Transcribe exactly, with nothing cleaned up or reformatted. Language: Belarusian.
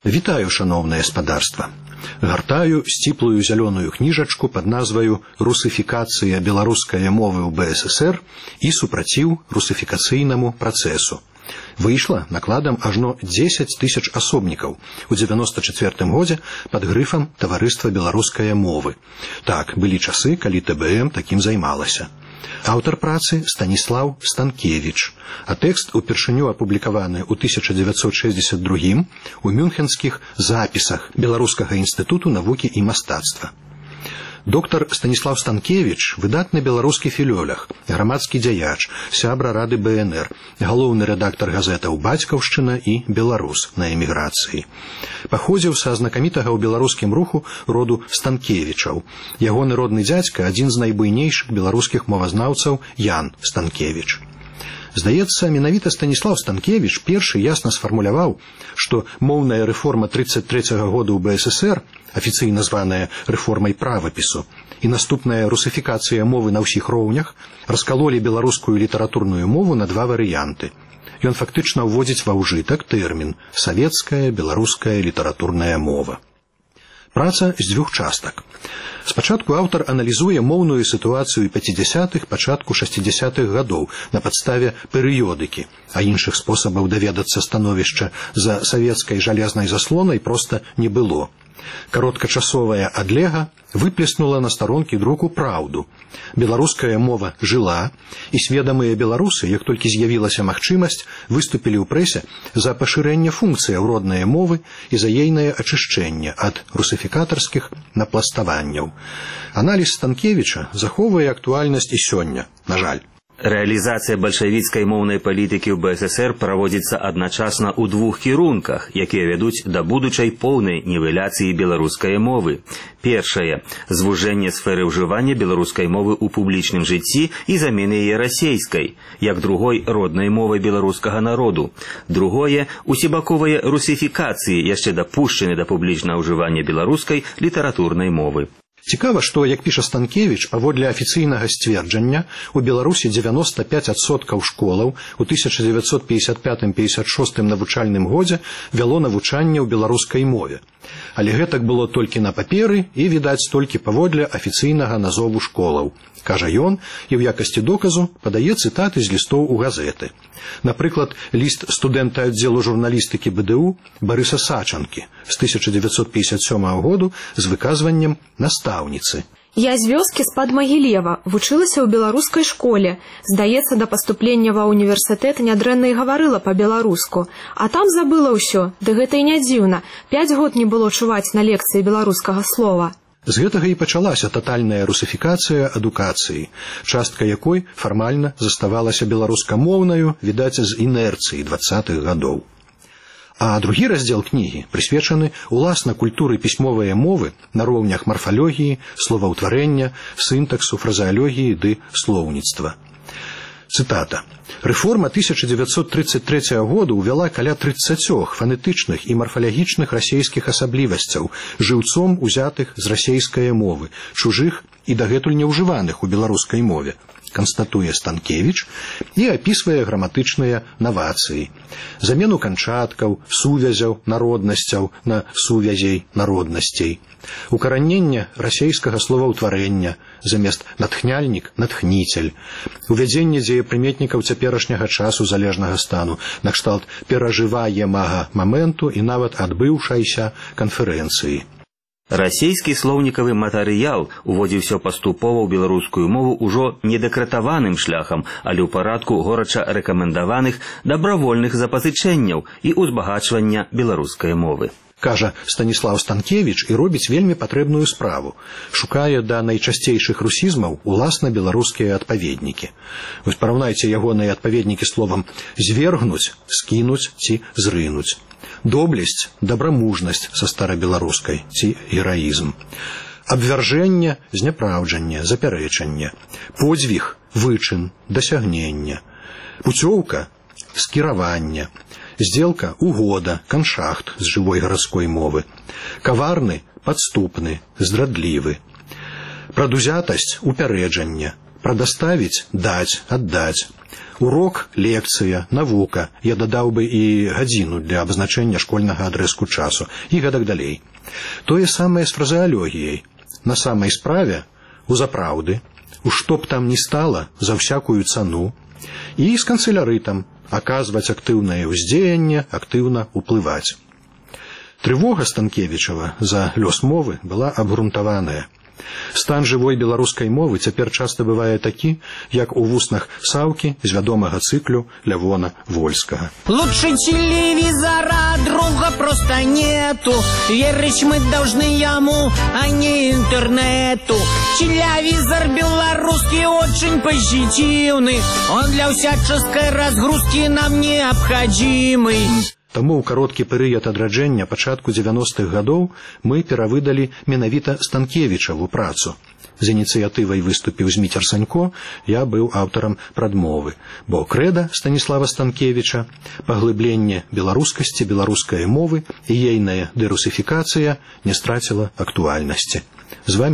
Вітаю, шановнае спадарства. Гартаю сціплую зялёную кніжачку пад назваю «Русифікацыя беларускай мовы ў бэ эс эсэр і супраціў русифікацыйнаму працэсу». Выйшла накладам ажно дзесяць тысяч асобнікаў у дзевяноста чацвёртым годзе пад грыфам «Таварыства беларускае мовы». Так, былі часы, калі тэ бэ эм такім займалася. Аўтар працы Станіслаў Станкевіч, а тэкст упершыню апублікаваны ў тысяча дзевяцьсот шэсцьдзесят другім у мюнхенскіх запісах Беларускага інстытуту навукі і мастацтва. Доктар Станіслаў Станкевіч – выдатны беларускі філёлог, грамадскі дзяяч, сябра Рады бэ эн эр, галоўны рэдактар газетаў «Бацькаўшчына» і «Беларус» на эміграцыі. Паходзіў са знакамітага ў беларускім руху роду Станкевічаў. Ягоны родны дзядзька – адзін з найбуйнейшых беларускіх мовазнаўцаў Ян Станкевіч. Здаецца, менавіта Станіслаў Станкевіч першы ясна сфармуляваў, што моўная рэформа трыццаць трэцяга года ў бэ эс эс эр, афіцыйна званая рэформай правапісу, і наступная русифікацыя мовы на ўсіх роўнях раскалолі беларускую літаратурную мову на два варыянты. Ён фактычна ўводзіць ва ўжытак тэрмін «савецкая беларуская літаратурная мова». Праца з дзвюх частак. Спачатку аўтар аналізуе моўную сітуацыю пяцідзясятых, пачатку шасцідзясятых гадоў на падставе перыёдыкі, а іншых спосабаў даведацца становішча за савецкай жалезнай заслонай проста не было. Кароткачасовая адлега выплеснула на старонкі друку праўду. Беларуская мова жыла, і сведамыя беларусы, як толькі з'явілася магчымасць, выступілі ў прэсе за пашырэнне функцыяў роднае мовы і за ейнае ачышчэнне ад русифікатарскіх напластаванняў. Аналіз Станкевіча захоўвае актуальнасць і сёння, на жаль. Рэалізацыя бальшавіцкай моўнай палітыкі ў бэ эс эс эр праводзіцца адначасна ў двух кірунках, якія вядуць да будучай поўнай нівеляцыі беларускай мовы. Першае – звужэнне сферы ўжывання беларускай мовы ў публічным жыцці і замены яе расейскай, як другой роднай мовай беларускага народу. Другое – усебаковыя русифікацыі, яшчэ дапушчаны да публічнага ўжывання беларускай літаратурнай мовы. Цікава, што, як піша Станкевіч, паводле афіцыйнага сцверджання, у Беларусі дзевяноста пяць адсоткаў школаў у тысяча дзевяцьсот пятьдесят пятым — пятьдесят шостым навучальным годзе вяло навучанне ў беларускай мове. Але гэтак было толькі на паперы і, відаць, толькі паводле афіцыйнага назову школаў. Кажа ён, і ў якасці доказу падае цытаты з лістоў у газеты. Напрыклад, ліст студэнта аддзелу журналістыкі бэ дэ у Барыса Сачанкі з тысяча дзевяцьсот пятьдесят сёмага году з выказваннем настаўніцы. Я з вёскі з-пад Магілева, вучылася ў беларускай школе. Здаецца, да паступлення ва ўніверсітэт нядрэнна і гаварыла па-беларуску. А там забыла ўсё, ды гэта і не дзіўна. Пяць год не было чуваць на лекцыі беларускага слова. З гэтага і пачалася татальная русифікацыя адукацыі, частка якой фармальна заставалася беларускамоўнаю, відаць, з інерцыі дваццатых гадоў. А другі раздзел кнігі прысвечаны уласна культуры пісьмовай мовы на роўнях марфалогіі, словаўтварэння, сінтаксу, фразеалогіі ды слоўніцтва. Цытата. Рэформа тысяча дзевяцьсот трыццаць трэцяга года ўвяла каля трыццацёх фанетычных і марфалагічных расейскіх асаблівасцяў, жыўцом узятых з расейскай мовы, чужых і дагэтуль неўжываных у беларускай мове, канстатуе Станкевіч і апісвае граматычныя навацыі. Замену канчаткаў, сувязяў, народнасцяў на сувязей народнасцей. Укараненне расейскага словаўтварэння, замест натхняльнік – натхніцель. Увядзенне дзеепрыметнікаў цяперашняга часу залежнага стану, накшталт перажываемага моменту і нават адбыўшайся канферэнцыі. Расейскі слоўнікавы матэрыял уводзіўся паступова ў беларускую мову ўжо не дэкратаваным шляхам, але ў парадку горача рэкамендаваных дабравольных запазычэнняў і ўзбагачвання беларускай мовы. Кажа Станіслаў Станкевіч і робіць вельмі патрэбную справу. Шукае да найчасцейшых русізмаў уласна беларускія адпаведнікі. Вось параўнайце ягоныя адпаведнікі словам «звергнуць», «скінуць» ці «зрынуць». Доблесць, дабрамужнасць са старабеларускай ці гераізм. Абвяржэнне, зняпраўджанне, запярэчанне. Подзвіг, вычын, дасягнення. Пуцёўка, скіраванне. Здзелка, угода, каншахт з жывой гарадской мовы. Каварны, падступны, здрадлівы. Прадузятасць, упярэджанне. Прадаставіць, даць, аддаць. Урок, лекцыя, навука, я дадаў бы і гадзіну для абазначэння школьнага адрэзку часу, і гэтак далей. Тое самае з фразеалогіяй. На самай справе, у запраўды, у што б там ні стала, за всякую цану, і з канцелярытам, аказваць актыўнае ўздзеянне, актыўна ўплываць. Трывога Станкевічава за лёс мовы была абгрунтаваная. Стан жывой беларускай мовы цяпер часта бывае такі, як у вуснах Саўкі з вядомага цыклю Лявона Вольскага. Лучше телевизора друга просто нету, верить мы должны ему, а не интернету. Телевизор белорусский очень позитивный, он для всяческой разгрузки нам необходимый. Таму ў кароткі перыяд адраджэння пачатку дзевяностых гадоў мы перавыдалі менавіта Станкевічаву працу. З ініцыятывай выступіў Зміцер Санько, я быў аўтарам прадмовы, бо крэда Станіслава Станкевіча, паглыбленне беларускасці, беларускай мовы і ейная дэрусіфікацыя не страціла актуальнасці. З вами